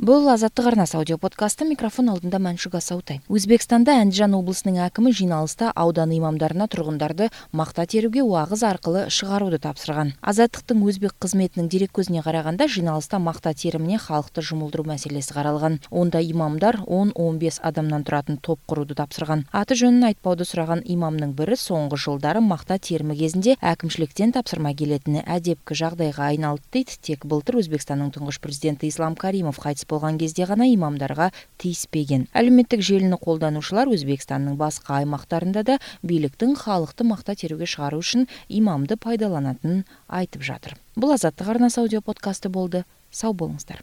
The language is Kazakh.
Бұл Азаттық арнасы аудио подкасты, микрофон алдында Мәншүк Асаутай. Өзбекстанда Әндіжан облысының әкімі жиналыста аудан имамдарына тұрғындарды мақта теруге уағыз арқылы шығаруды тапсырған. Азаттықтың өзбек қызметінің дереккөзіне қарағанда, жиналыста мақта теріміне халықты жұмылдыру мәселесі қаралған. Онда имамдар 10-15 адамнан тұратын топ құруды тапсырған. Аты жөнін айтпауды сұраған имамның бірі соңғы жылдары мақта терімі кезінде әкімшіліктен тапсырма келетіні әдепкі жағдайға айналды дейді. Тек былтыр Өзбекстанның тұңғыш президенті Ислам Каримов қайтыс болған кезде ғана имамдарға тиіспеген. Әлеуметтік желіні қолданушылар Өзбекстанның басқа аймақтарында да биліктің халықты мақта теруге шығару үшін имамды пайдаланатынын айтып жатыр. Бұл Азаттық арнасы аудио подкасты болды. Сау болыңыздар.